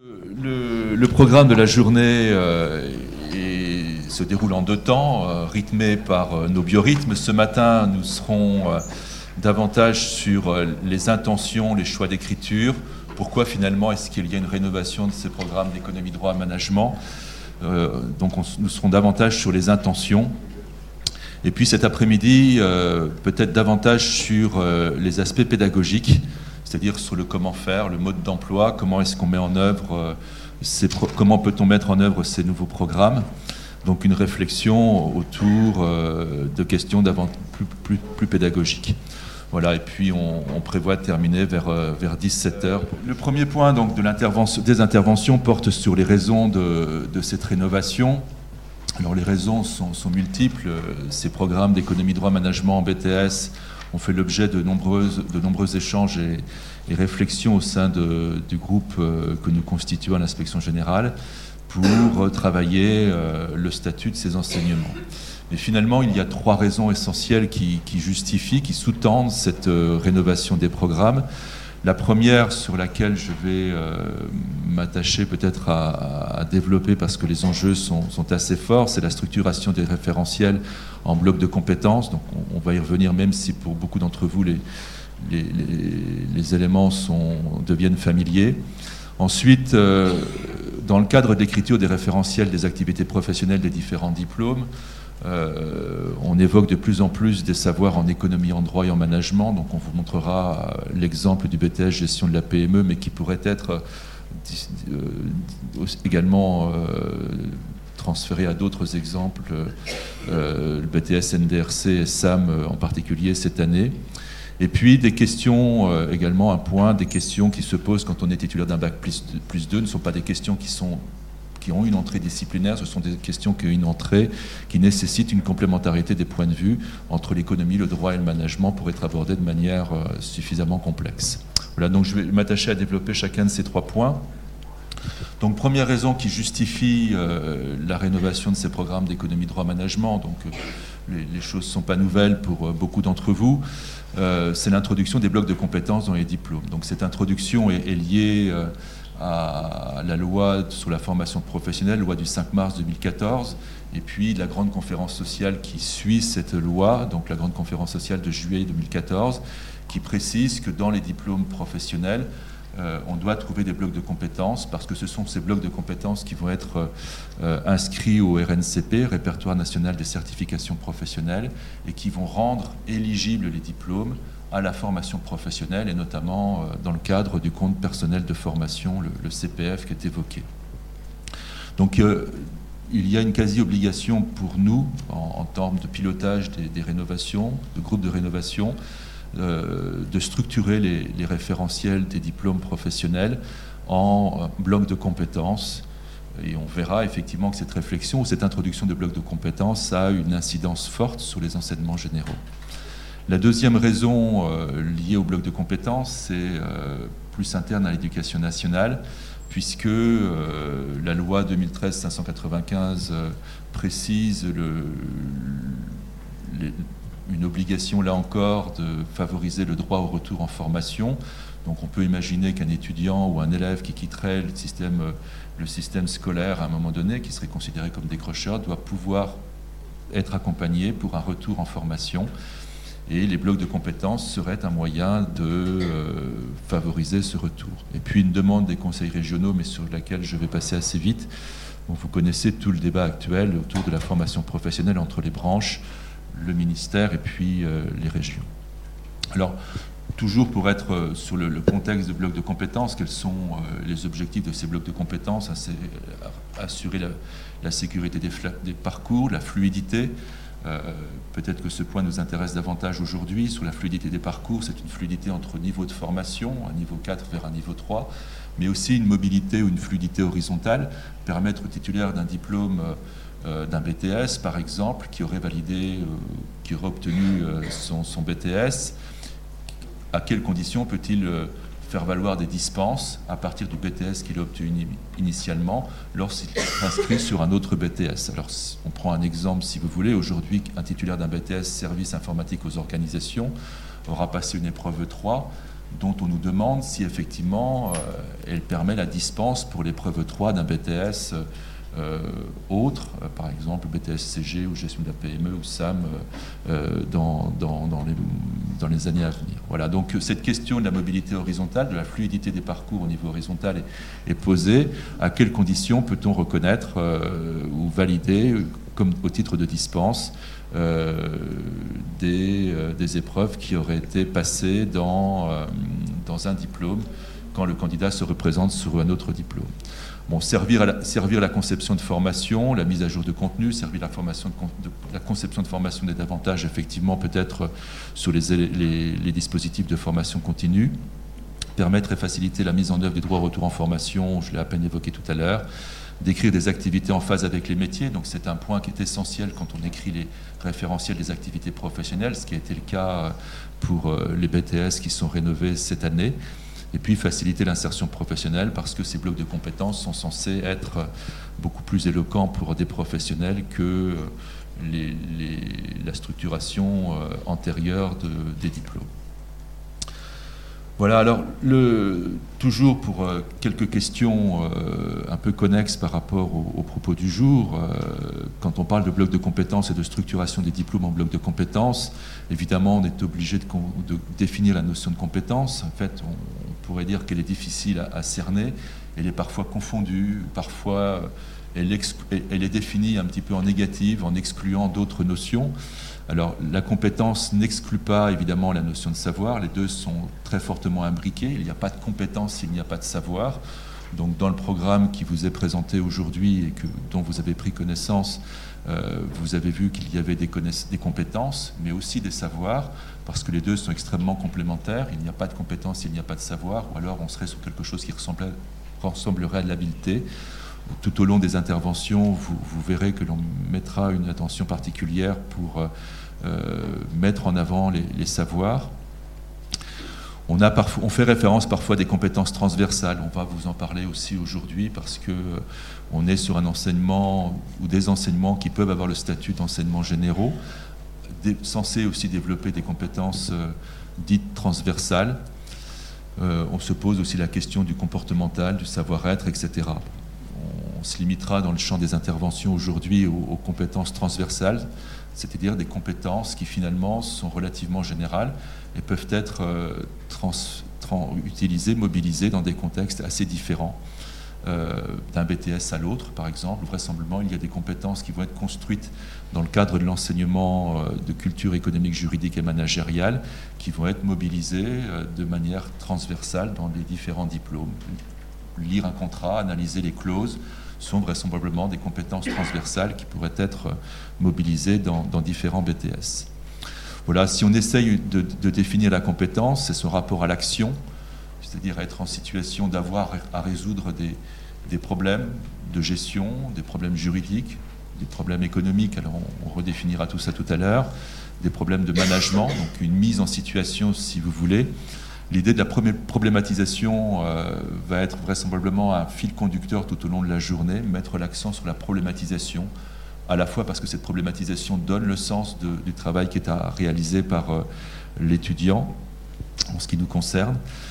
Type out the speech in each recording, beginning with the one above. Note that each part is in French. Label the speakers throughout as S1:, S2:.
S1: Le programme de la journée se déroule en 2 temps, rythmé par nos biorhythmes. Ce matin, nous serons davantage sur les intentions, les choix d'écriture. Pourquoi finalement est-ce qu'il y a une rénovation de ces programmes d'économie, droit et management? Nous serons davantage sur les intentions. Et puis cet après-midi, peut-être davantage sur les aspects pédagogiques, c'est-à-dire sur le comment faire, le mode d'emploi, comment est-ce qu'on met en œuvre, comment peut-on mettre en œuvre ces nouveaux programmes. Donc une réflexion autour de questions plus pédagogiques. Voilà, et puis on prévoit de terminer vers 17h. Le premier point donc, des interventions porte sur les raisons de cette rénovation. Alors les raisons sont multiples. Ces programmes d'économie, droit, management en BTS ont fait l'objet de nombreux échanges et réflexions au sein du groupe que nous constituons à l'inspection générale pour travailler le statut de ces enseignements. Mais finalement, il y a 3 raisons essentielles qui justifient, qui sous-tendent cette rénovation des programmes. La première, sur laquelle je vais m'attacher peut-être à développer parce que les enjeux sont assez forts, c'est la structuration des référentiels en blocs de compétences. Donc on va y revenir, même si pour beaucoup d'entre vous les éléments deviennent familiers. Ensuite, dans le cadre de l'écriture des référentiels des activités professionnelles des différents diplômes, on évoque de plus en plus des savoirs en économie, en droit et en management. Donc on vous montrera l'exemple du BTS gestion de la PME, mais qui pourrait être également transféré à d'autres exemples, le BTS NDRC et SAM en particulier cette année. Et puis des questions, également un point, des questions qui se posent quand on est titulaire d'un bac plus 2 ne sont pas des questions qui ont une entrée disciplinaire, ce sont des questions qui ont une entrée qui nécessite une complémentarité des points de vue entre l'économie, le droit et le management pour être abordées de manière suffisamment complexe. Voilà, donc je vais m'attacher à développer chacun de ces 3 points. Donc première raison qui justifie la rénovation de ces programmes d'économie, droit, management, donc les choses ne sont pas nouvelles pour beaucoup d'entre vous, c'est l'introduction des blocs de compétences dans les diplômes. Donc cette introduction est liée à la loi sur la formation professionnelle, loi du 5 mars 2014, et puis la grande conférence sociale qui suit cette loi, donc la grande conférence sociale de juillet 2014, qui précise que dans les diplômes professionnels, on doit trouver des blocs de compétences parce que ce sont ces blocs de compétences qui vont être inscrits au RNCP, Répertoire national des certifications professionnelles, et qui vont rendre éligibles les diplômes à la formation professionnelle et notamment dans le cadre du compte personnel de formation, le CPF qui est évoqué. Donc il y a une quasi-obligation pour nous en termes de pilotage des rénovations, de groupes de rénovation, de structurer les référentiels des diplômes professionnels en blocs de compétences. Et on verra effectivement que cette réflexion, cette introduction de blocs de compétences a une incidence forte sur les enseignements généraux. La deuxième raison liée au bloc de compétences, c'est plus interne à l'éducation nationale, puisque la loi 2013-595 précise une obligation, là encore, de favoriser le droit au retour en formation. Donc on peut imaginer qu'un étudiant ou un élève qui quitterait le système scolaire à un moment donné, qui serait considéré comme décrocheur, doit pouvoir être accompagné pour un retour en formation. Et les blocs de compétences seraient un moyen de favoriser ce retour. Et puis une demande des conseils régionaux, mais sur laquelle je vais passer assez vite. Donc vous connaissez tout le débat actuel autour de la formation professionnelle entre les branches, le ministère et puis les régions. Alors, toujours pour être sur le contexte de blocs de compétences, quels sont les objectifs de ces blocs de compétences? C'est assurer la sécurité des parcours, la fluidité. Peut-être que ce point nous intéresse davantage aujourd'hui. Sur la fluidité des parcours, c'est une fluidité entre niveaux de formation, un niveau 4 vers un niveau 3, mais aussi une mobilité ou une fluidité horizontale, permettre aux titulaires d'un diplôme d'un BTS, par exemple, qui aurait validé, qui aurait obtenu son BTS, à quelles conditions peut-il faire valoir des dispenses à partir du BTS qu'il a obtenu initialement lorsqu'il s'inscrit sur un autre BTS. Alors, on prend un exemple, si vous voulez. Aujourd'hui, un titulaire d'un BTS service informatique aux organisations aura passé une épreuve 3, dont on nous demande si effectivement elle permet la dispense pour l'épreuve 3 d'un BTS autre, par exemple BTS CG ou gestion de la PME ou SAM dans les années à venir. Voilà, donc cette question de la mobilité horizontale, de la fluidité des parcours au niveau horizontal est posée. À quelles conditions peut-on reconnaître ou valider, comme au titre de dispense, des épreuves qui auraient été passées dans un diplôme quand le candidat se représente sur un autre diplôme. Bon, servir la conception de formation, la mise à jour de contenu, servir la conception de formation des davantage effectivement peut-être sur les dispositifs de formation continue, permettre et faciliter la mise en œuvre des droits au retour en formation, je l'ai à peine évoqué tout à l'heure, décrire des activités en phase avec les métiers, donc c'est un point qui est essentiel quand on écrit les référentiels des activités professionnelles, ce qui a été le cas pour les BTS qui sont rénovés cette année. Et puis faciliter l'insertion professionnelle parce que ces blocs de compétences sont censés être beaucoup plus éloquents pour des professionnels que la structuration antérieure des diplômes. Voilà, alors toujours pour quelques questions un peu connexes par rapport aux propos du jour, quand on parle de blocs de compétences et de structuration des diplômes en blocs de compétences, évidemment on est obligé de définir la notion de compétence. En fait, on pourrait dire qu'elle est difficile à cerner, elle est parfois confondue, parfois elle est définie un petit peu en négative, en excluant d'autres notions. Alors, la compétence n'exclut pas, évidemment, la notion de savoir. Les deux sont très fortement imbriqués. Il n'y a pas de compétence s'il n'y a pas de savoir. Donc, dans le programme qui vous est présenté aujourd'hui et dont vous avez pris connaissance, vous avez vu qu'il y avait des compétences, mais aussi des savoirs, parce que les deux sont extrêmement complémentaires. Il n'y a pas de compétence s'il n'y a pas de savoir, ou alors on serait sur quelque chose qui ressemblerait à de l'habileté. Tout au long des interventions, vous verrez que l'on mettra une attention particulière pour mettre en avant les savoirs. On fait référence parfois à des compétences transversales. On va vous en parler aussi aujourd'hui parce qu'on est sur un enseignement ou des enseignements qui peuvent avoir le statut d'enseignements généraux, censés aussi développer des compétences dites transversales. On se pose aussi la question du comportemental, du savoir-être, etc. On se limitera dans le champ des interventions aujourd'hui aux compétences transversales, c'est-à-dire des compétences qui finalement sont relativement générales et peuvent être utilisées, mobilisées dans des contextes assez différents. D'un BTS à l'autre, par exemple, vraisemblablement, il y a des compétences qui vont être construites dans le cadre de l'enseignement de culture économique, juridique et managériale, qui vont être mobilisées de manière transversale dans les différents diplômes. Lire un contrat, analyser les clauses, sont vraisemblablement des compétences transversales qui pourraient être mobilisées dans différents BTS. Voilà, si on essaye de définir la compétence, c'est son rapport à l'action, c'est-à-dire être en situation d'avoir à résoudre des problèmes de gestion, des problèmes juridiques, des problèmes économiques, alors on redéfinira tout ça tout à l'heure, des problèmes de management, donc une mise en situation si vous voulez. L'idée de la problématisation va être vraisemblablement un fil conducteur tout au long de la journée, mettre l'accent sur la problématisation, à la fois parce que cette problématisation donne le sens du travail qui est à réaliser par l'étudiant, en ce qui nous concerne,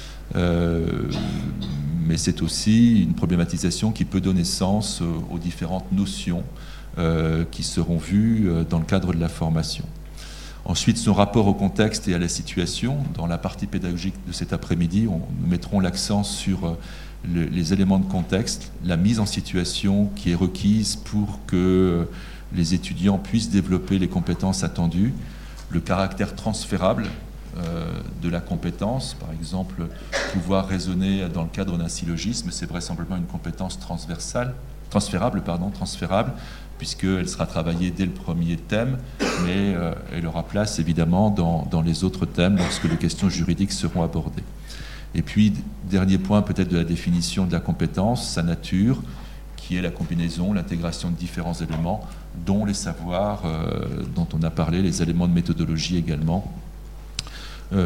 S1: mais c'est aussi une problématisation qui peut donner sens aux différentes notions qui seront vues dans le cadre de la formation. Ensuite, son rapport au contexte et à la situation. Dans la partie pédagogique de cet après-midi, nous mettrons l'accent sur les éléments de contexte, la mise en situation qui est requise pour que les étudiants puissent développer les compétences attendues, le caractère transférable de la compétence, par exemple, pouvoir raisonner dans le cadre d'un syllogisme, c'est vraisemblablement une compétence transférable, puisqu'elle sera travaillée dès le premier thème, mais elle aura place évidemment dans les autres thèmes lorsque les questions juridiques seront abordées. Et puis, dernier point peut-être de la définition de la compétence, sa nature, qui est la combinaison, l'intégration de différents éléments, dont les savoirs dont on a parlé, les éléments de méthodologie également. Donc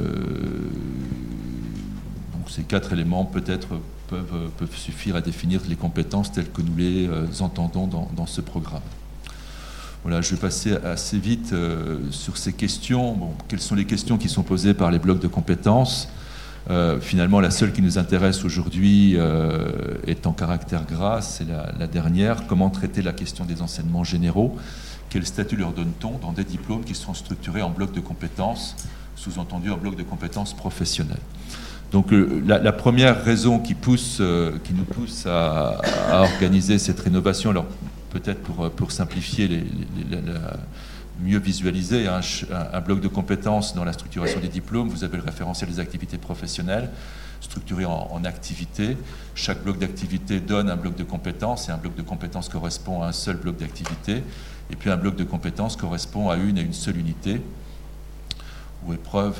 S1: ces quatre éléments peut-être peuvent suffire à définir les compétences telles que nous les entendons dans ce programme. Voilà, je vais passer assez vite sur ces questions. Bon, quelles sont les questions qui sont posées par les blocs de compétences ? Finalement, la seule qui nous intéresse aujourd'hui est en caractère gras, c'est la dernière. Comment traiter la question des enseignements généraux? Quel statut leur donne-t-on dans des diplômes qui sont structurés en blocs de compétences, sous-entendu en blocs de compétences professionnelles? Donc la première raison qui nous pousse à organiser cette rénovation, alors peut-être pour simplifier, mieux visualiser un bloc de compétences dans la structuration des diplômes, vous avez le référentiel des activités professionnelles, structuré en activités. Chaque bloc d'activité donne un bloc de compétences, et un bloc de compétences correspond à un seul bloc d'activité, et puis un bloc de compétences correspond à une seule unité, ou épreuve,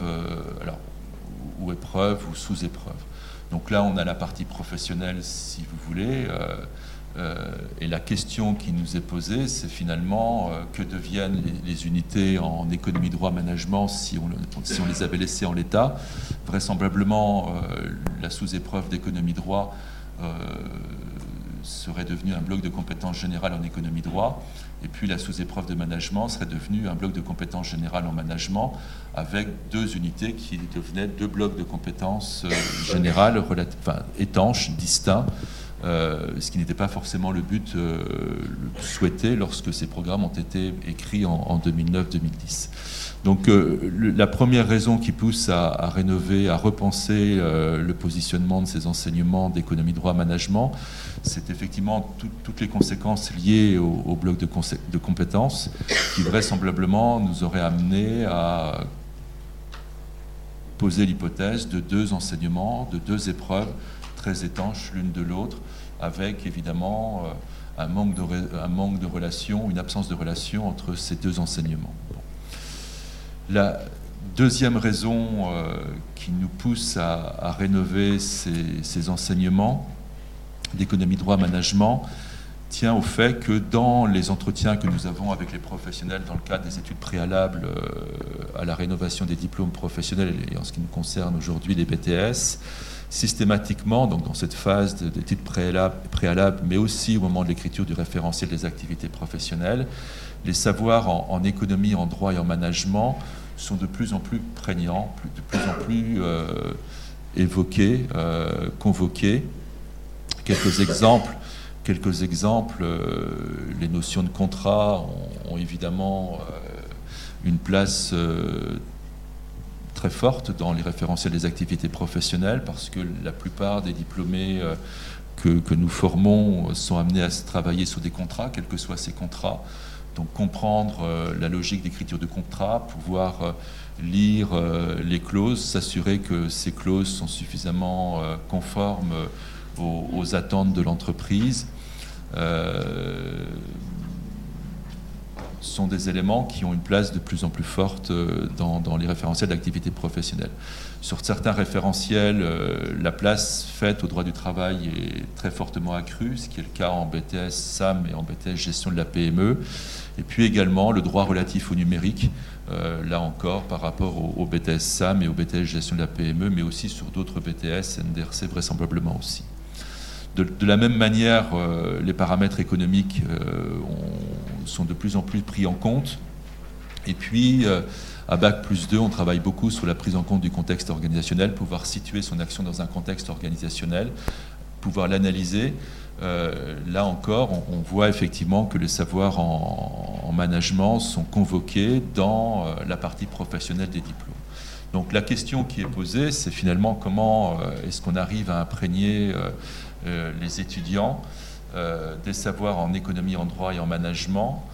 S1: ou sous-épreuve. Donc là, on a la partie professionnelle, si vous voulez, et la question qui nous est posée, c'est finalement que deviennent les unités en économie, droit, management si on les avait laissées en l'état. Vraisemblablement, la sous-épreuve d'économie, droit serait devenue un bloc de compétences générales en économie, droit, et puis la sous-épreuve de management serait devenue un bloc de compétences générales en management, avec deux unités qui devenaient deux blocs de compétences générales, étanches, distincts, ce qui n'était pas forcément le but souhaité lorsque ces programmes ont été écrits en 2009-2010. Donc la première raison qui pousse à rénover, à repenser le positionnement de ces enseignements d'économie, droit, management, c'est effectivement toutes les conséquences liées au bloc de compétences qui vraisemblablement nous auraient amené à poser l'hypothèse de deux enseignements, de deux épreuves très étanches l'une de l'autre, avec évidemment un manque de relation, une absence de relation entre ces deux enseignements. Bon. La deuxième raison qui nous pousse à rénover ces enseignements d'économie, droit, management tient au fait que dans les entretiens que nous avons avec les professionnels dans le cadre des études préalables à la rénovation des diplômes professionnels et en ce qui nous concerne aujourd'hui les BTS, systématiquement, donc dans cette phase d'études préalables, mais aussi au moment de l'écriture du référentiel des activités professionnelles, les savoirs en économie, en droit et en management sont de plus en plus prégnants, de plus en plus évoqués, convoqués. Quelques exemples, les notions de contrat ont évidemment une place très forte dans les référentiels des activités professionnelles, parce que la plupart des diplômés que nous formons sont amenés à travailler sur des contrats, quels que soient ces contrats. Donc comprendre la logique d'écriture de contrat, pouvoir lire les clauses, s'assurer que ces clauses sont suffisamment conformes aux attentes de l'entreprise, sont des éléments qui ont une place de plus en plus forte dans les référentiels d'activité professionnelle. Sur certains référentiels, la place faite au droit du travail est très fortement accrue, ce qui est le cas en BTS SAM et en BTS gestion de la PME. Et puis également le droit relatif au numérique, là encore par rapport au BTS SAM et au BTS gestion de la PME, mais aussi sur d'autres BTS, NDRC vraisemblablement aussi. De la même manière, les paramètres économiques sont de plus en plus pris en compte. Et puis, à Bac+2, on travaille beaucoup sur la prise en compte du contexte organisationnel, pouvoir situer son action dans un contexte organisationnel, pouvoir l'analyser. Là encore, on voit effectivement que les savoirs en management sont convoqués dans la partie professionnelle des diplômes. Donc la question qui est posée, c'est finalement comment est-ce qu'on arrive à imprégner les étudiants des savoirs en économie, en droit et en management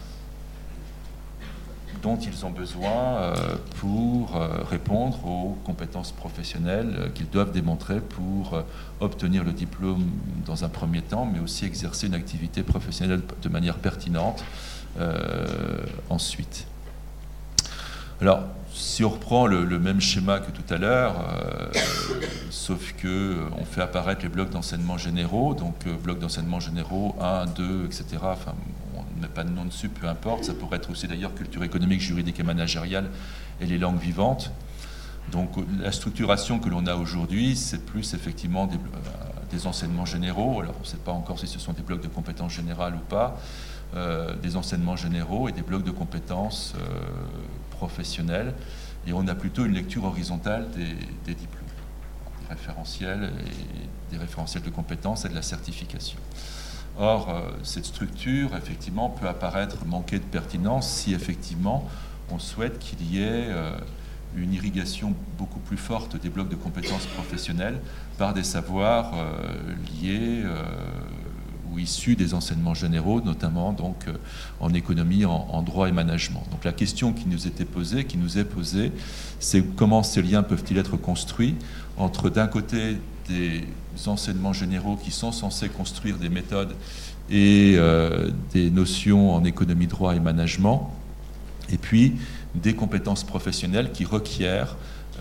S1: dont ils ont besoin pour répondre aux compétences professionnelles qu'ils doivent démontrer pour obtenir le diplôme dans un premier temps, mais aussi exercer une activité professionnelle de manière pertinente ensuite. Alors, si on reprend le même schéma que tout à l'heure, sauf qu'on fait apparaître les blocs d'enseignement généraux, donc blocs d'enseignement généraux 1, 2, etc. Enfin, on ne met pas de nom dessus, peu importe. Ça pourrait être aussi d'ailleurs culture économique, juridique et managériale et les langues vivantes. Donc la structuration que l'on a aujourd'hui, c'est plus effectivement des enseignements généraux. Alors on ne sait pas encore si ce sont des blocs de compétences générales ou pas. Des enseignements généraux et des blocs de compétences professionnelles, et on a plutôt une lecture horizontale des diplômes. référentiels, et des référentiels de compétences et de la certification. Or, cette structure, effectivement, peut apparaître manquer de pertinence si, effectivement, on souhaite qu'il y ait une irrigation beaucoup plus forte des blocs de compétences professionnelles par des savoirs liés ou issus des enseignements généraux, notamment donc, en économie, en droit et management. Donc la question qui nous est posée, c'est comment ces liens peuvent-ils être construits entre, d'un côté, des enseignements généraux qui sont censés construire des méthodes et des notions en économie, droit et management, et puis des compétences professionnelles qui requièrent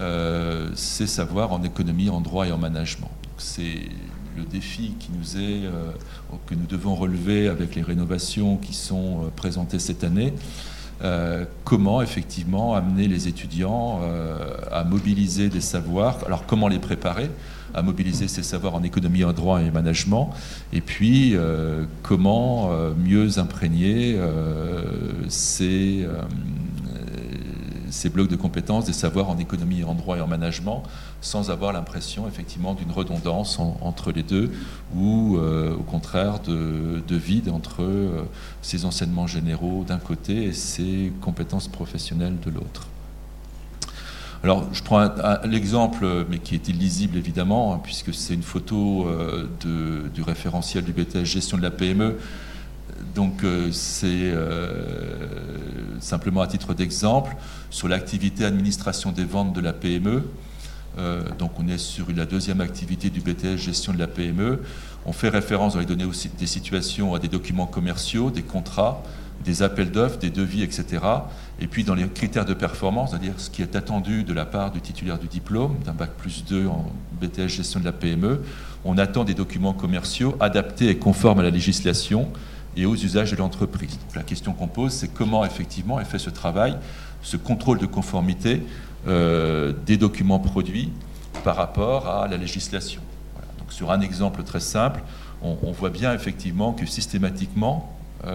S1: ces savoirs en économie, en droit et en management. C'est le défi que nous devons relever avec les rénovations qui sont présentées cette année. Comment effectivement amener les étudiants à mobiliser des savoirs, alors comment les préparer à mobiliser ces savoirs en économie, en droit et management, et puis comment mieux imprégner ces blocs de compétences, des savoirs en économie, en droit et en management, sans avoir l'impression effectivement d'une redondance entre les deux, ou au contraire de vide entre ces enseignements généraux d'un côté et ces compétences professionnelles de l'autre. Alors, je prends l'exemple, mais qui est illisible évidemment, hein, puisque c'est une photo du référentiel du BTS Gestion de la PME. Donc, c'est simplement à titre d'exemple, sur l'activité administration des ventes de la PME. Donc, on est sur la deuxième activité du BTS Gestion de la PME. On fait référence dans les données aussi des situations à des documents commerciaux, des contrats, des appels d'offres, des devis, etc. Et puis dans les critères de performance, c'est-à-dire ce qui est attendu de la part du titulaire du diplôme, d'un Bac+2 en BTS Gestion de la PME, on attend des documents commerciaux adaptés et conformes à la législation et aux usages de l'entreprise. Donc la question qu'on pose, c'est comment effectivement est fait ce travail, ce contrôle de conformité des documents produits par rapport à la législation. Voilà. Donc sur un exemple très simple, on voit bien effectivement que systématiquement,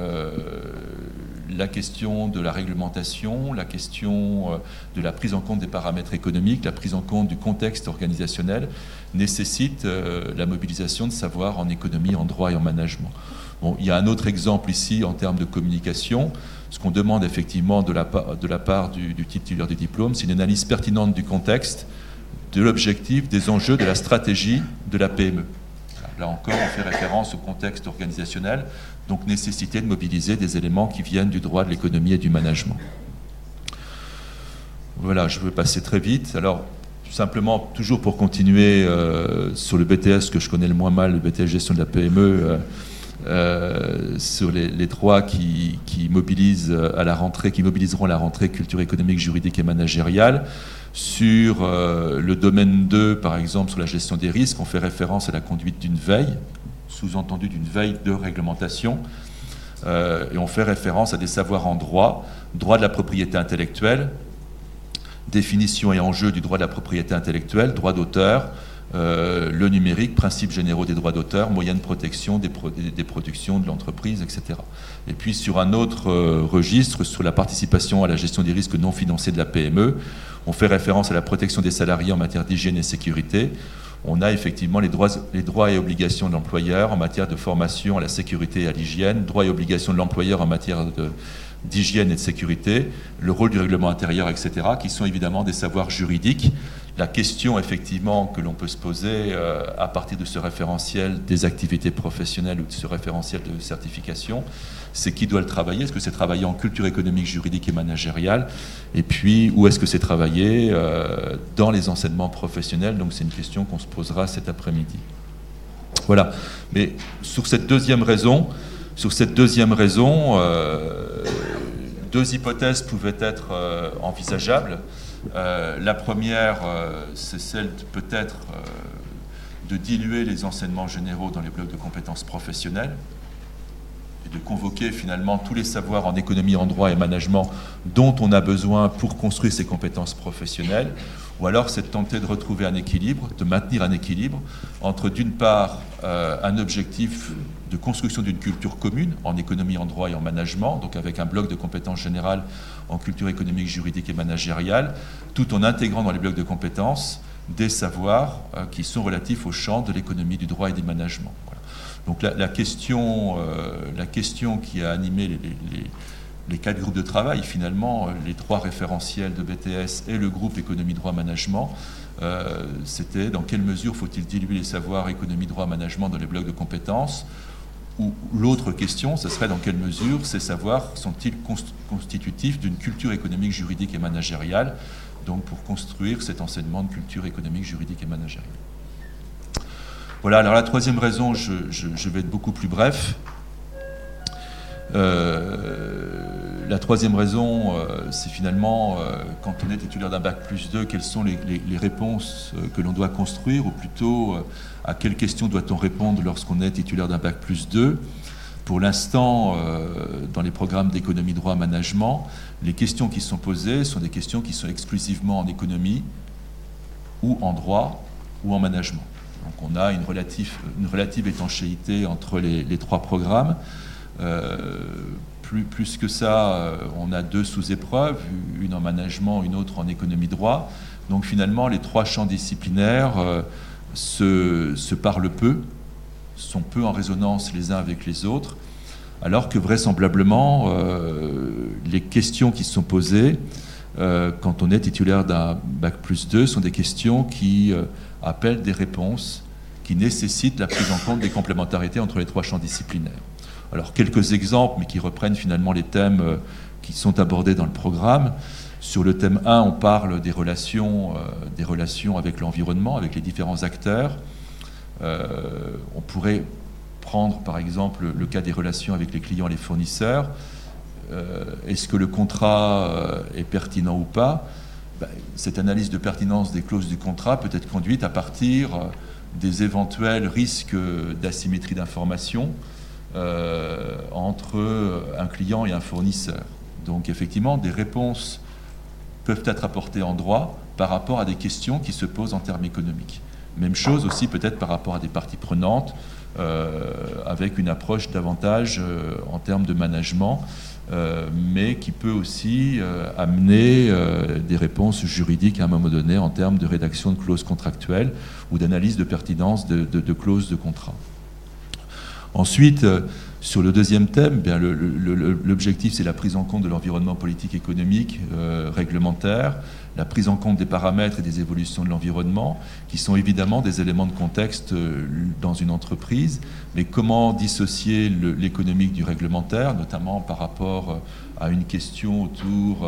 S1: la question de la réglementation, la question de la prise en compte des paramètres économiques, la prise en compte du contexte organisationnel nécessite la mobilisation de savoir en économie, en droit et en management. Bon, il y a un autre exemple ici en termes de communication. Ce qu'on demande effectivement de la part du titulaire du diplôme, c'est une analyse pertinente du contexte, de l'objectif, des enjeux, de la stratégie de la PME. Là encore, on fait référence au contexte organisationnel, donc nécessité de mobiliser des éléments qui viennent du droit, de l'économie et du management. Voilà, je veux passer très vite. Alors, simplement, toujours pour continuer sur le BTS que je connais le moins mal, le BTS Gestion de la PME, sur les droits qui mobilisent à la rentrée, qui mobiliseront à la rentrée culture économique, juridique et managériale. Sur le domaine 2, par exemple, sur la gestion des risques, on fait référence à la conduite d'une veille, sous-entendu d'une veille de réglementation, et on fait référence à des savoirs en droit, droit de la propriété intellectuelle, définition et enjeux du droit de la propriété intellectuelle, droit d'auteur, le numérique, principes généraux des droits d'auteur, moyens de protection des productions de l'entreprise, etc. Et puis sur un autre registre, sur la participation à la gestion des risques non financiers de la PME, on fait référence à la protection des salariés en matière d'hygiène et sécurité. On a effectivement les droits et obligations de l'employeur en matière de formation à la sécurité et à l'hygiène, droits et obligations de l'employeur en matière d'hygiène et de sécurité, le rôle du règlement intérieur, etc., qui sont évidemment des savoirs juridiques. La question, effectivement, que l'on peut se poser à partir de ce référentiel des activités professionnelles ou de ce référentiel de certification, c'est qui doit le travailler. Est-ce que c'est travaillé en culture économique, juridique et managériale? Et puis, où est-ce que c'est travaillé dans les enseignements professionnels? Donc, c'est une question qu'on se posera cet après-midi. Voilà. Mais sur cette deuxième raison, deux hypothèses pouvaient être envisageables. La première, c'est celle peut-être de diluer les enseignements généraux dans les blocs de compétences professionnelles et de convoquer finalement tous les savoirs en économie, en droit et management dont on a besoin pour construire ces compétences professionnelles. Ou alors c'est de tenter de retrouver un équilibre, de maintenir un équilibre entre d'une part un objectif de construction d'une culture commune en économie, en droit et en management, donc avec un bloc de compétences générales en culture économique, juridique et managériale, tout en intégrant dans les blocs de compétences des savoirs qui sont relatifs au champ de l'économie du droit et du management. Voilà. Donc la question qui a animé les 4 groupes de travail, finalement, les 3 référentiels de BTS et le groupe économie, droit, management, c'était dans quelle mesure faut-il diluer les savoirs économie, droit, management dans les blocs de compétences, ou l'autre question, ce serait dans quelle mesure ces savoirs sont-ils constitutifs d'une culture économique, juridique et managériale, donc pour construire cet enseignement de culture économique, juridique et managériale. Voilà, alors la troisième raison, je vais être beaucoup plus bref. La troisième raison, c'est finalement, quand on est titulaire d'un Bac+2, quelles sont les réponses que l'on doit construire, ou plutôt, à quelles questions doit-on répondre lorsqu'on est titulaire d'un Bac+2. Pour l'instant, dans les programmes d'économie, droit, management, les questions qui sont posées sont des questions qui sont exclusivement en économie, ou en droit, ou en management. Donc on a une relative étanchéité entre les 3 programmes. Plus que ça, on a 2 sous-épreuves, une en management, une autre en économie-droit. Donc finalement, les 3 champs disciplinaires se parlent peu, sont peu en résonance les uns avec les autres, alors que vraisemblablement, les questions qui sont posées quand on est titulaire d'un Bac+2 sont des questions qui appellent des réponses qui nécessitent la prise en compte des complémentarités entre les 3 champs disciplinaires. Alors, quelques exemples, mais qui reprennent finalement les thèmes qui sont abordés dans le programme. Sur le thème 1, on parle des relations avec l'environnement, avec les différents acteurs. On pourrait prendre, par exemple, le cas des relations avec les clients et les fournisseurs. Est-ce que le contrat est pertinent ou pas ? Cette analyse de pertinence des clauses du contrat peut être conduite à partir des éventuels risques d'asymétrie d'information entre un client et un fournisseur. Donc effectivement, des réponses peuvent être apportées en droit par rapport à des questions qui se posent en termes économiques. Même chose aussi peut-être par rapport à des parties prenantes, avec une approche davantage en termes de management, mais qui peut aussi amener des réponses juridiques à un moment donné en termes de rédaction de clauses contractuelles ou d'analyse de pertinence de clauses de contrat. Ensuite, sur le deuxième thème, bien, l'objectif, c'est la prise en compte de l'environnement politique, économique, réglementaire, la prise en compte des paramètres et des évolutions de l'environnement, qui sont évidemment des éléments de contexte dans une entreprise, mais comment dissocier l'économique du réglementaire, notamment par rapport à une question autour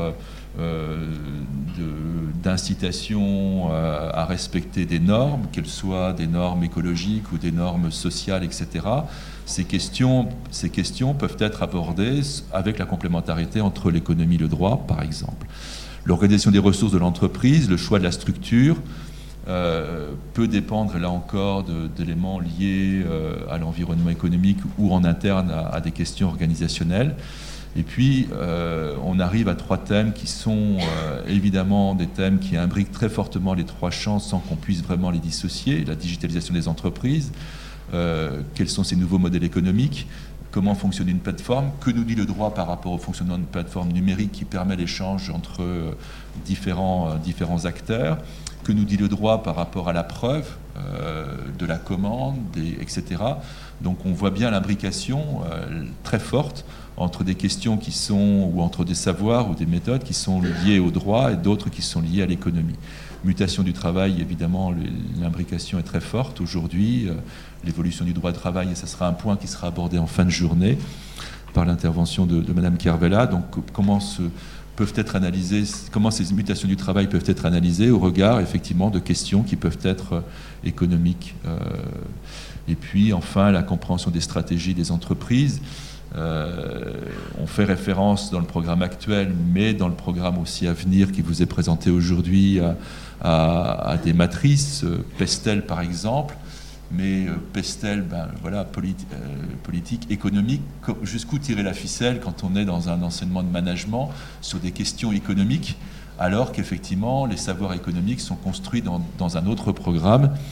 S1: d'incitation à respecter des normes, qu'elles soient des normes écologiques ou des normes sociales, etc. Ces questions peuvent être abordées avec la complémentarité entre l'économie et le droit, par exemple. L'organisation des ressources de l'entreprise, le choix de la structure peut dépendre, là encore, d'éléments liés à l'environnement économique ou en interne à des questions organisationnelles. Et puis, on arrive à 3 thèmes qui sont évidemment des thèmes qui imbriquent très fortement les 3 champs sans qu'on puisse vraiment les dissocier. La digitalisation des entreprises, quels sont ces nouveaux modèles économiques, comment fonctionne une plateforme, que nous dit le droit par rapport au fonctionnement d'une plateforme numérique qui permet l'échange entre différents acteurs, que nous dit le droit par rapport à la preuve de la commande, etc. Donc on voit bien l'imbrication très forte entre des questions qui sont, ou entre des savoirs ou des méthodes qui sont liées au droit et d'autres qui sont liées à l'économie. Mutation du travail, évidemment, l'imbrication est très forte aujourd'hui, l'évolution du droit du travail, et ce sera un point qui sera abordé en fin de journée par l'intervention de Madame Kervella. Donc comment ces mutations du travail peuvent être analysées au regard, effectivement, de questions qui peuvent être économiques. Et puis, enfin, la compréhension des stratégies des entreprises. On fait référence dans le programme actuel, mais dans le programme aussi à venir qui vous est présenté aujourd'hui à des matrices, Pestel par exemple, mais Pestel, politique, économique, jusqu'où tirer la ficelle quand on est dans un enseignement de management sur des questions économiques, alors qu'effectivement les savoirs économiques sont construits dans un autre programme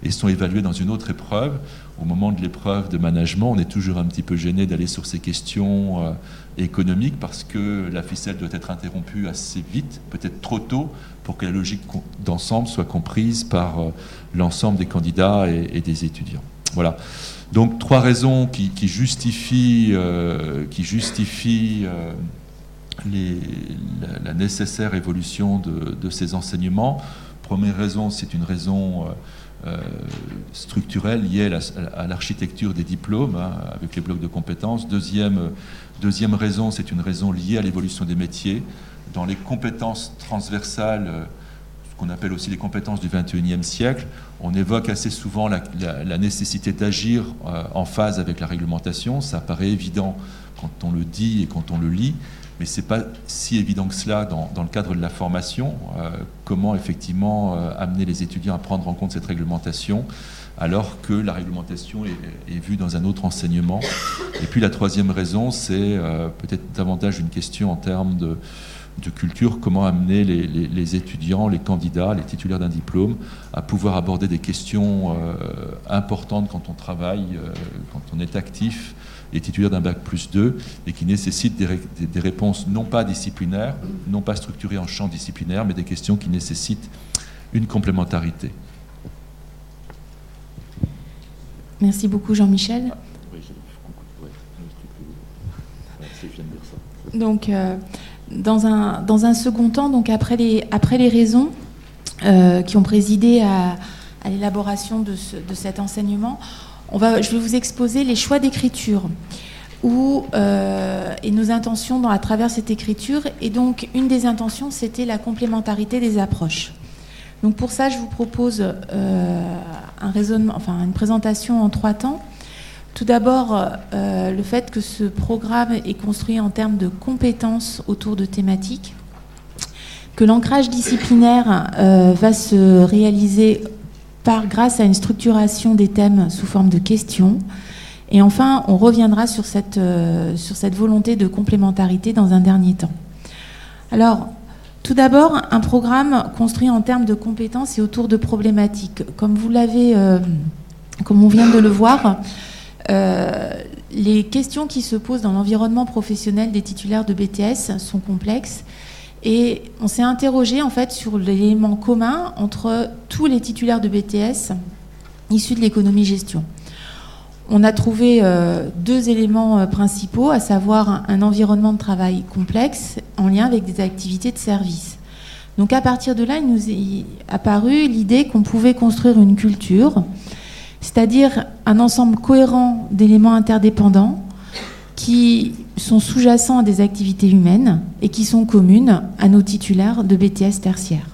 S1: et sont évalués dans une autre épreuve. Au moment de l'épreuve de management, on est toujours un petit peu gêné d'aller sur ces questions économiques parce que la ficelle doit être interrompue assez vite, peut-être trop tôt, pour que la logique d'ensemble soit comprise par l'ensemble des candidats et des étudiants. Voilà. Donc 3 raisons qui justifient la nécessaire évolution de ces enseignements. Première raison, c'est une raison structurelle liée à l'architecture des diplômes, avec les blocs de compétences. Deuxième raison, c'est une raison liée à l'évolution des métiers. Dans les compétences transversales, ce qu'on appelle aussi les compétences du XXIe siècle, on évoque assez souvent la nécessité d'agir en phase avec la réglementation. Ça paraît évident quand on le dit et quand on le lit, mais ce n'est pas si évident que cela dans le cadre de la formation. Comment effectivement amener les étudiants à prendre en compte cette réglementation alors que la réglementation est vue dans un autre enseignement. Et puis la troisième raison, c'est peut-être davantage une question en termes de culture, comment amener les étudiants, les candidats, les titulaires d'un diplôme à pouvoir aborder des questions importantes quand on travaille, quand on est actif, et titulaire d'un bac+2, et qui nécessitent des réponses non pas disciplinaires, non pas structurées en champ disciplinaire, mais des questions qui nécessitent une complémentarité.
S2: Merci beaucoup Jean-Michel. Donc, dans un second temps, donc après les raisons qui ont présidé à l'élaboration de cet enseignement, je vais vous exposer les choix d'écriture et nos intentions à travers cette écriture. Et donc, une des intentions, c'était la complémentarité des approches. Donc, pour ça, je vous propose une présentation en 3 temps. Tout d'abord, le fait que ce programme est construit en termes de compétences autour de thématiques, que l'ancrage disciplinaire va se réaliser grâce à une structuration des thèmes sous forme de questions. Et enfin, on reviendra sur cette volonté de complémentarité dans un dernier temps. Alors, tout d'abord, un programme construit en termes de compétences et autour de problématiques. Comme on vient de le voir, les questions qui se posent dans l'environnement professionnel des titulaires de BTS sont complexes. Et on s'est interrogé en fait sur l'élément commun entre tous les titulaires de BTS issus de l'économie-gestion. On a trouvé 2 éléments principaux, à savoir un environnement de travail complexe en lien avec des activités de service. Donc à partir de là, il nous est apparu l'idée qu'on pouvait construire une culture, c'est-à-dire un ensemble cohérent d'éléments interdépendants qui sont sous-jacents à des activités humaines et qui sont communes à nos titulaires de BTS tertiaires.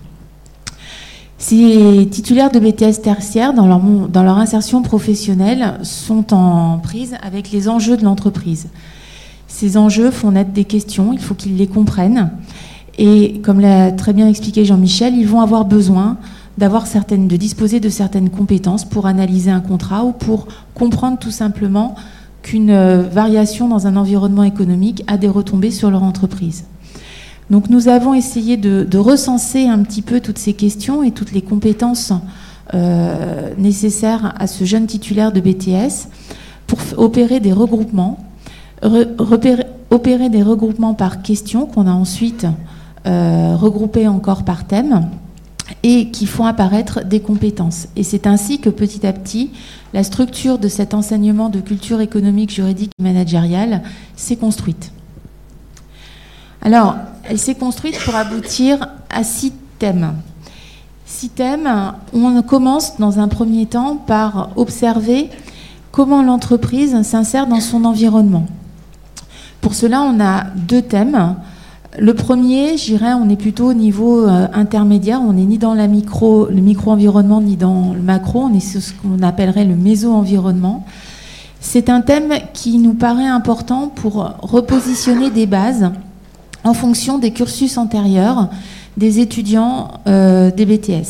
S2: Ces titulaires de BTS tertiaires, dans leur insertion professionnelle, sont en prise avec les enjeux de l'entreprise. Ces enjeux font naître des questions, il faut qu'ils les comprennent. Et comme l'a très bien expliqué Jean-Michel, ils vont avoir besoin de disposer de certaines compétences pour analyser un contrat ou pour comprendre tout simplement qu'une variation dans un environnement économique a des retombées sur leur entreprise. Donc nous avons essayé de recenser un petit peu toutes ces questions et toutes les compétences nécessaires à ce jeune titulaire de BTS pour opérer des regroupements, opérer des regroupements par questions qu'on a ensuite regroupés encore par thème et qui font apparaître des compétences. Et c'est ainsi que petit à petit, la structure de cet enseignement de culture économique, juridique et managériale s'est construite. Alors, elle s'est construite pour aboutir à 6 thèmes. 6 thèmes où on commence dans un premier temps par observer comment l'entreprise s'insère dans son environnement. Pour cela, on a 2 thèmes. Le premier, je dirais, on est plutôt au niveau intermédiaire. On n'est ni dans le micro-environnement ni dans le macro. On est sur ce qu'on appellerait le méso-environnement. C'est un thème qui nous paraît important pour repositionner des bases en fonction des cursus antérieurs des étudiants des BTS.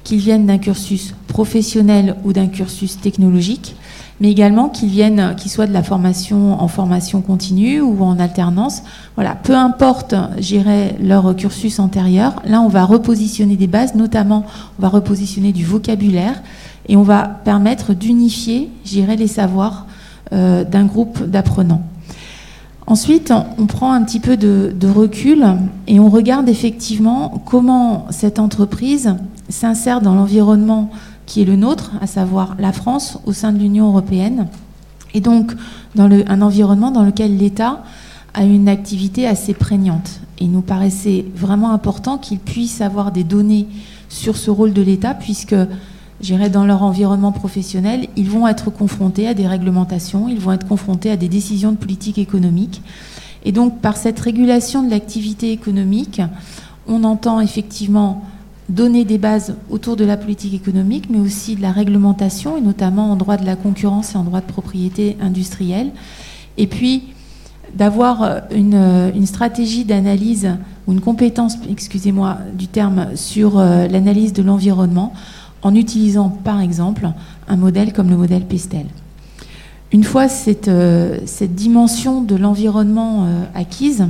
S2: qu'ils viennent d'un cursus professionnel ou d'un cursus technologique, mais également qu'ils soient de la formation en formation continue ou en alternance. Voilà, peu importe, j'irai leur cursus antérieur. Là, on va repositionner des bases, notamment, on va repositionner du vocabulaire et on va permettre d'unifier, j'irai, les savoirs d'un groupe d'apprenants. Ensuite, on prend un petit peu de recul et on regarde effectivement comment cette entreprise s'insère dans l'environnement qui est le nôtre, à savoir la France au sein de l'Union européenne, et donc dans un environnement dans lequel l'État a une activité assez prégnante. Et il nous paraissait vraiment important qu'ils puissent avoir des données sur ce rôle de l'État, puisque, j'irais, dans leur environnement professionnel, ils vont être confrontés à des réglementations, ils vont être confrontés à des décisions de politique économique. Et donc, par cette régulation de l'activité économique, on entend effectivement donner des bases autour de la politique économique, mais aussi de la réglementation, et notamment en droit de la concurrence et en droit de propriété industrielle. Et puis, d'avoir une stratégie d'analyse, ou une compétence, excusez-moi du terme, sur l'analyse de l'environnement, en utilisant par exemple un modèle comme le modèle Pestel. Une fois cette dimension de l'environnement acquise,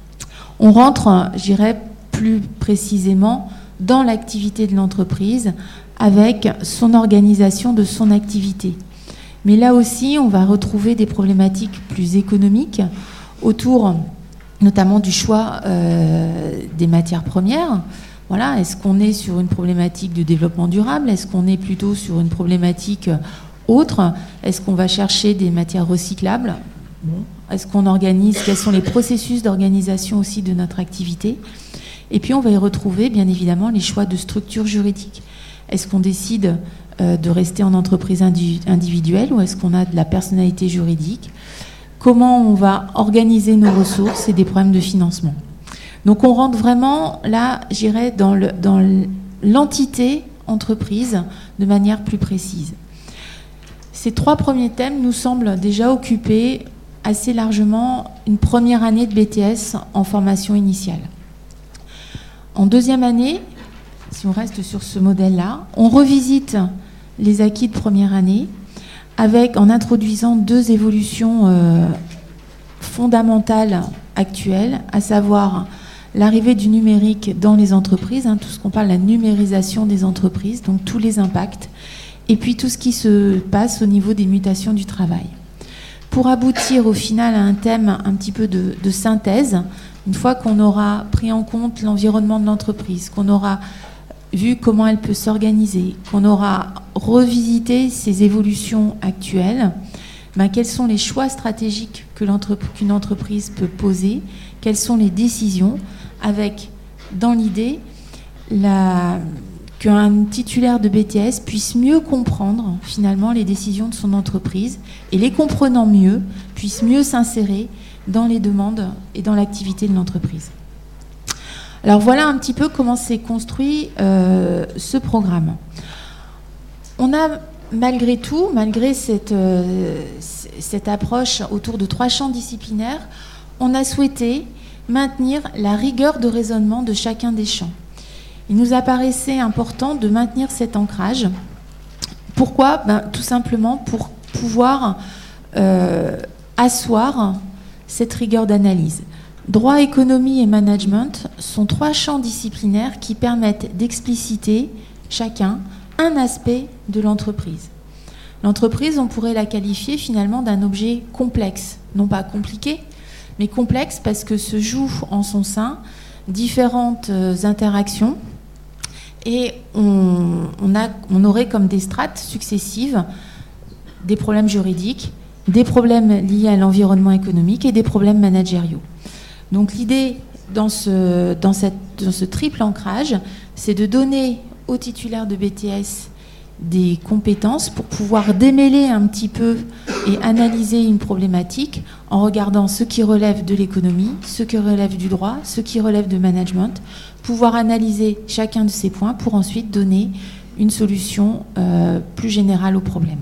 S2: on rentre, je dirais plus précisément, dans l'activité de l'entreprise avec son organisation de son activité. Mais là aussi, on va retrouver des problématiques plus économiques autour notamment du choix des matières premières. Voilà, est-ce qu'on est sur une problématique de développement durable? Est-ce qu'on est plutôt sur une problématique autre? Est-ce qu'on va chercher des matières recyclables? Bon. Est-ce qu'on organise? Quels sont les processus d'organisation aussi de notre activité? Et puis on va y retrouver bien évidemment les choix de structure juridique. Est-ce qu'on décide de rester en entreprise individuelle ou est-ce qu'on a de la personnalité juridique? Comment on va organiser nos ressources et des problèmes de financement? Donc on rentre vraiment là, j'irais, dans l'entité entreprise de manière plus précise. Ces trois premiers thèmes nous semblent déjà occuper assez largement une première année de BTS en formation initiale. En deuxième année, si on reste sur ce modèle-là, on revisite les acquis de première année en introduisant deux évolutions fondamentales actuelles, à savoir l'arrivée du numérique dans les entreprises, tout ce qu'on parle de la numérisation des entreprises, donc tous les impacts, et puis tout ce qui se passe au niveau des mutations du travail. Pour aboutir au final à un thème un petit peu de synthèse, une fois qu'on aura pris en compte l'environnement de l'entreprise, qu'on aura vu comment elle peut s'organiser, qu'on aura revisité ses évolutions actuelles, quels sont les choix stratégiques qu'une entreprise peut poser, quelles sont les décisions, avec, dans l'idée, qu'un titulaire de BTS puisse mieux comprendre finalement les décisions de son entreprise et les comprenant mieux, puisse mieux s'insérer dans les demandes et dans l'activité de l'entreprise. Alors voilà un petit peu comment s'est construit ce programme. On a malgré tout, malgré cette approche autour de 3 champs disciplinaires, on a souhaité maintenir la rigueur de raisonnement de chacun des champs. Il nous apparaissait important de maintenir cet ancrage. Pourquoi ? Tout simplement pour pouvoir asseoir cette rigueur d'analyse. Droit, économie et management sont 3 champs disciplinaires qui permettent d'expliciter chacun un aspect de l'entreprise. L'entreprise, on pourrait la qualifier finalement d'un objet complexe, non pas compliqué, mais complexe parce que se jouent en son sein différentes interactions et on aurait comme des strates successives des problèmes juridiques, des problèmes liés à l'environnement économique et des problèmes managériaux. Donc l'idée dans ce triple ancrage, c'est de donner aux titulaires de BTS des compétences pour pouvoir démêler un petit peu et analyser une problématique en regardant ce qui relève de l'économie, ce qui relève du droit, ce qui relève de management, pouvoir analyser chacun de ces points pour ensuite donner une solution plus générale au problème.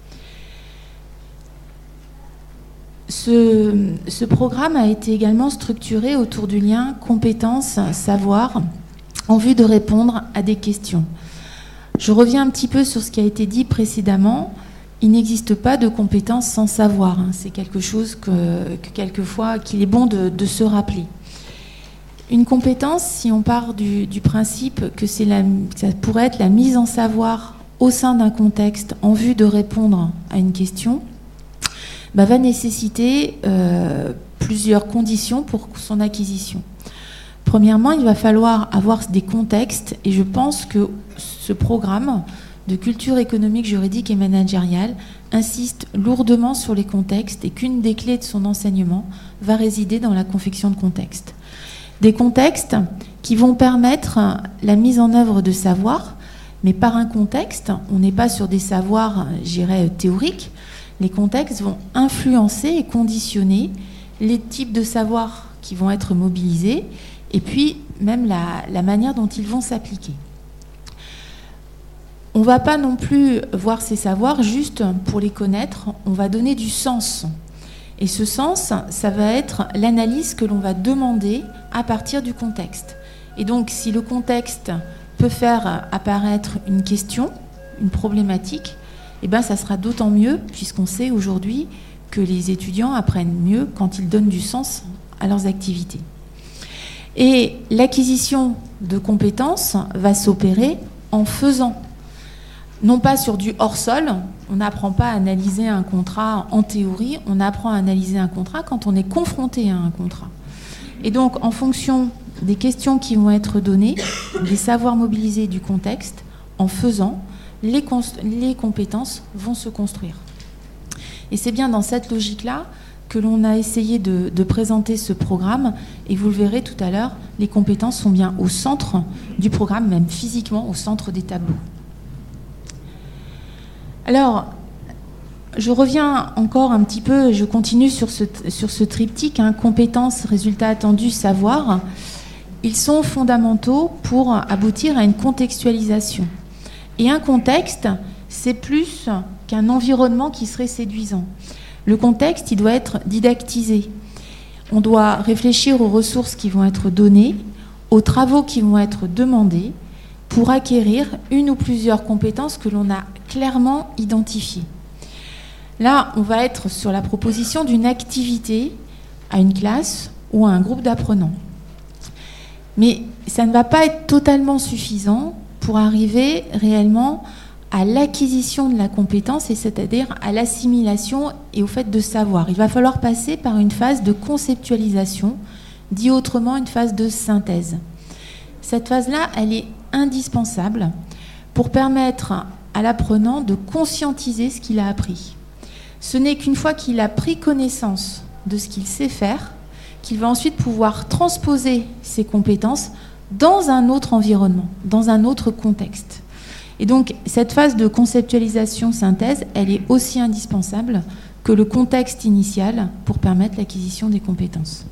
S2: Ce programme a été également structuré autour du lien compétences-savoir en vue de répondre à des questions. Je reviens un petit peu sur ce qui a été dit précédemment. Il n'existe pas de compétences sans savoir. C'est quelque chose que quelquefois, qu'il est bon de se rappeler. Une compétence, si on part du principe que ça pourrait être la mise en savoir au sein d'un contexte en vue de répondre à une question, va nécessiter plusieurs conditions pour son acquisition. Premièrement, il va falloir avoir des contextes, et je pense que ce programme de culture économique, juridique et managériale insiste lourdement sur les contextes, et qu'une des clés de son enseignement va résider dans la confection de contextes. Des contextes qui vont permettre la mise en œuvre de savoirs, mais par un contexte, on n'est pas sur des savoirs, je dirais, théoriques. Les contextes vont influencer et conditionner les types de savoirs qui vont être mobilisés, et puis même la manière dont ils vont s'appliquer. On ne va pas non plus voir ces savoirs juste pour les connaître, on va donner du sens. Et ce sens, ça va être l'analyse que l'on va demander à partir du contexte. Et donc, si le contexte peut faire apparaître une question, une problématique, eh ben, ça sera d'autant mieux, puisqu'on sait aujourd'hui que les étudiants apprennent mieux quand ils donnent du sens à leurs activités. Et l'acquisition de compétences va s'opérer en faisant. Non pas sur du hors-sol, on n'apprend pas à analyser un contrat en théorie, on apprend à analyser un contrat quand on est confronté à un contrat. Et donc, en fonction des questions qui vont être données, des savoirs mobilisés du contexte, en faisant, les compétences vont se construire. Et c'est bien dans cette logique-là que l'on a essayé de présenter ce programme, et vous le verrez tout à l'heure, les compétences sont bien au centre du programme, même physiquement au centre des tableaux. Alors, je reviens encore un petit peu, je continue sur ce triptyque, compétences, résultats attendus, savoir. Ils sont fondamentaux pour aboutir à une contextualisation. Et un contexte, c'est plus qu'un environnement qui serait séduisant. Le contexte, il doit être didactisé. On doit réfléchir aux ressources qui vont être données, aux travaux qui vont être demandés, pour acquérir une ou plusieurs compétences que l'on a clairement identifiées. Là, on va être sur la proposition d'une activité à une classe ou à un groupe d'apprenants. Mais ça ne va pas être totalement suffisant pour arriver réellement à l'acquisition de la compétence, et c'est-à-dire à l'assimilation et au fait de savoir. Il va falloir passer par une phase de conceptualisation, dit autrement une phase de synthèse. Cette phase-là, elle est indispensable pour permettre à l'apprenant de conscientiser ce qu'il a appris. Ce n'est qu'une fois qu'il a pris connaissance de ce qu'il sait faire qu'il va ensuite pouvoir transposer ses compétences dans un autre environnement, dans un autre contexte. Et donc, cette phase de conceptualisation-synthèse, elle est aussi indispensable que le contexte initial pour permettre l'acquisition des compétences.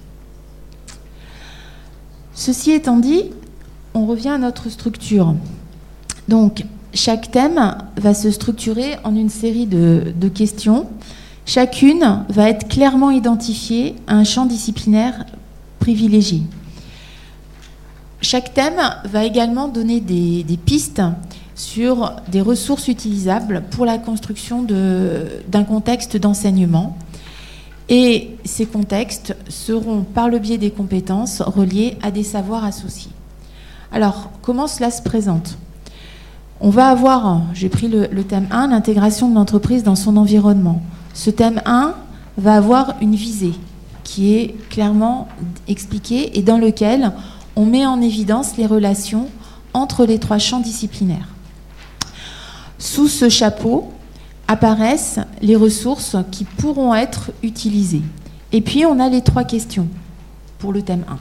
S2: Ceci étant dit, on revient à notre structure. Donc, chaque thème va se structurer en une série de questions. Chacune va être clairement identifiée à un champ disciplinaire privilégié. Chaque thème va également donner des pistes sur des ressources utilisables pour la construction d'un contexte d'enseignement. Et ces contextes seront, par le biais des compétences, reliés à des savoirs associés. Alors, comment cela se présente ? On va avoir, j'ai pris le thème 1, l'intégration de l'entreprise dans son environnement. Ce thème 1 va avoir une visée qui est clairement expliquée et dans lequel on met en évidence les relations entre les trois champs disciplinaires. Sous ce chapeau apparaissent les ressources qui pourront être utilisées. Et puis, on a les trois questions pour le thème 1.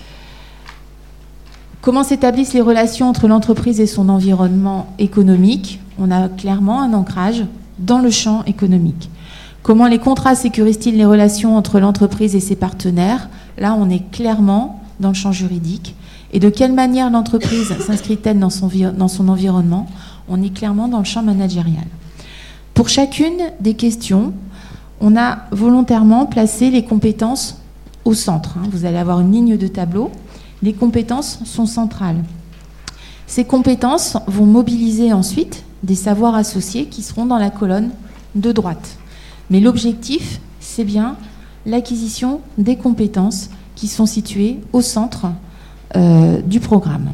S2: Comment s'établissent les relations entre l'entreprise et son environnement économique ? On a clairement un ancrage dans le champ économique. Comment les contrats sécurisent-ils les relations entre l'entreprise et ses partenaires ? Là, on est clairement dans le champ juridique. Et de quelle manière l'entreprise s'inscrit-elle dans son environnement ? On est clairement dans le champ managérial. Pour chacune des questions, on a volontairement placé les compétences au centre. Vous allez avoir une ligne de tableau. Les compétences sont centrales. Ces compétences vont mobiliser ensuite des savoirs associés qui seront dans la colonne de droite. Mais l'objectif, c'est bien l'acquisition des compétences qui sont situées au centre du programme.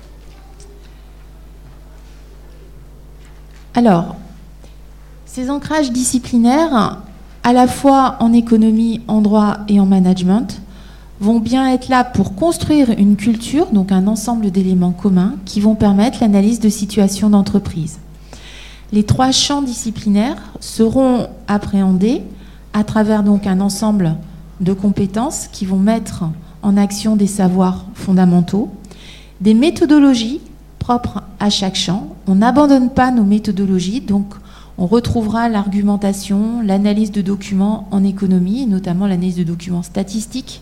S2: Alors, ces ancrages disciplinaires, à la fois en économie, en droit et en management, vont bien être là pour construire une culture, donc un ensemble d'éléments communs qui vont permettre l'analyse de situations d'entreprise. Les 3 champs disciplinaires seront appréhendés à travers donc un ensemble de compétences qui vont mettre en action des savoirs fondamentaux, des méthodologies propres à chaque champ. On n'abandonne pas nos méthodologies, donc on retrouvera l'argumentation, l'analyse de documents en économie, et notamment l'analyse de documents statistiques.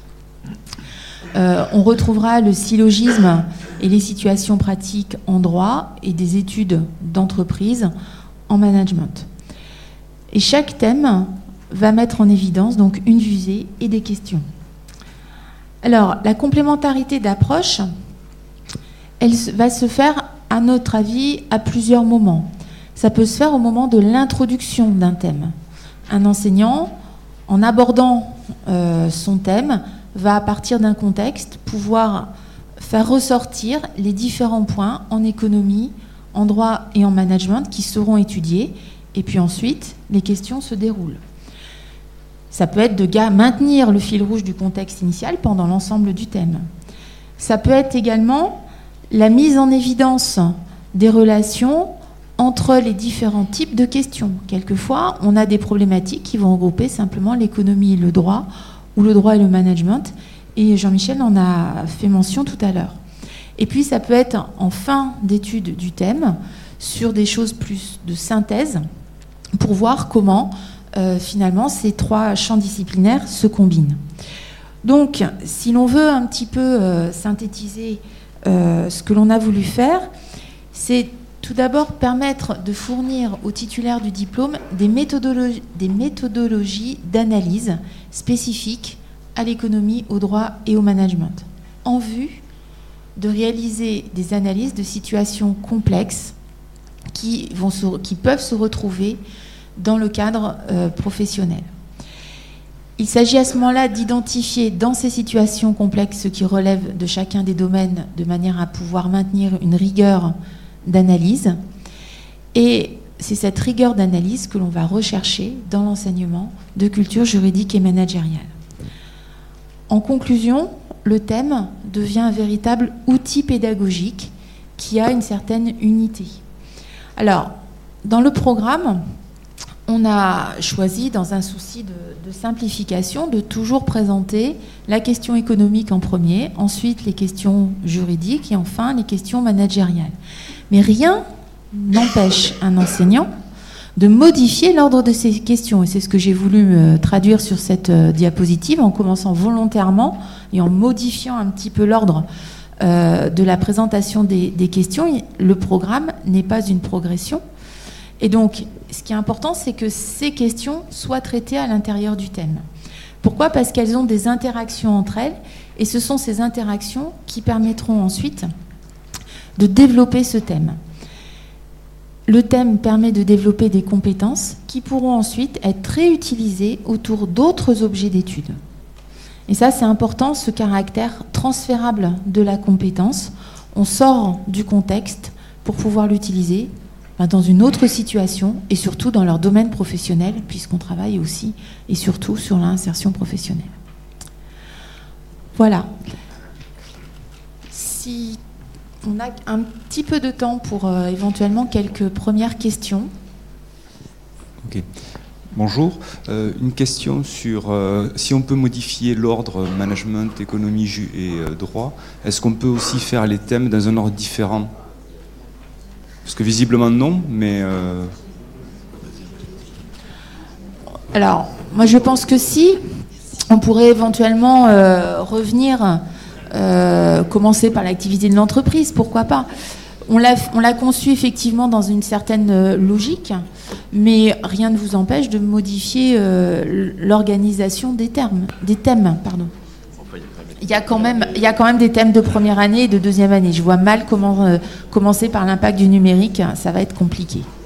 S2: On retrouvera le syllogisme et les situations pratiques en droit et des études d'entreprise en management. Et chaque thème va mettre en évidence donc une visée et des questions. Alors, la complémentarité d'approche, elle va se faire, à notre avis, à plusieurs moments. Ça peut se faire au moment de l'introduction d'un thème. Un enseignant, en abordant son thème, va, à partir d'un contexte, pouvoir faire ressortir les différents points en économie, en droit et en management qui seront étudiés. Et puis ensuite, les questions se déroulent. Ça peut être de maintenir le fil rouge du contexte initial pendant l'ensemble du thème. Ça peut être également la mise en évidence des relations entre les différents types de questions. Quelquefois, on a des problématiques qui vont regrouper simplement l'économie et le droit, ou le droit et le management, et Jean-Michel en a fait mention tout à l'heure. Et puis, ça peut être en fin d'étude du thème, sur des choses plus de synthèse, pour voir comment, finalement, ces 3 champs disciplinaires se combinent. Donc, si l'on veut un petit peu synthétiser ce que l'on a voulu faire, c'est tout d'abord permettre de fournir aux titulaires du diplôme des méthodologies d'analyse spécifiques à l'économie, au droit et au management, en vue de réaliser des analyses de situations complexes qui peuvent se retrouver dans le cadre professionnel. Il s'agit à ce moment-là d'identifier dans ces situations complexes ce qui relève de chacun des domaines de manière à pouvoir maintenir une rigueur d'analyse. Et c'est cette rigueur d'analyse que l'on va rechercher dans l'enseignement de culture juridique et managériale. En conclusion, le thème devient un véritable outil pédagogique qui a une certaine unité. Alors, dans le programme, on a choisi, dans un souci de simplification, de toujours présenter la question économique en premier, ensuite les questions juridiques et enfin les questions managériales. Mais rien n'empêche un enseignant de modifier l'ordre de ces questions. Et c'est ce que j'ai voulu traduire sur cette diapositive, en commençant volontairement et en modifiant un petit peu l'ordre de la présentation des questions. Le programme n'est pas une progression. Et donc, ce qui est important, c'est que ces questions soient traitées à l'intérieur du thème. Pourquoi ? Parce qu'elles ont des interactions entre elles, et ce sont ces interactions qui permettront ensuite de développer ce thème. Le thème permet de développer des compétences qui pourront ensuite être réutilisées autour d'autres objets d'étude. Et ça, c'est important, ce caractère transférable de la compétence. On sort du contexte pour pouvoir l'utiliser dans une autre situation et surtout dans leur domaine professionnel, puisqu'on travaille aussi et surtout sur l'insertion professionnelle. Voilà. Si on a un petit peu de temps pour éventuellement quelques premières questions.
S3: Ok. Bonjour. Une question sur si on peut modifier l'ordre management, économie et droit, est-ce qu'on peut aussi faire les thèmes dans un ordre différent ? Parce que visiblement non, mais...
S2: Alors, moi je pense que si, on pourrait éventuellement revenir, commencer par l'activité de l'entreprise, pourquoi pas. On l'a conçu effectivement dans une certaine logique, mais rien ne vous empêche de modifier l'organisation des thèmes. il y a quand même des thèmes de première année et de deuxième année. Je vois mal comment commencer par l'impact du numérique, ça va être compliqué.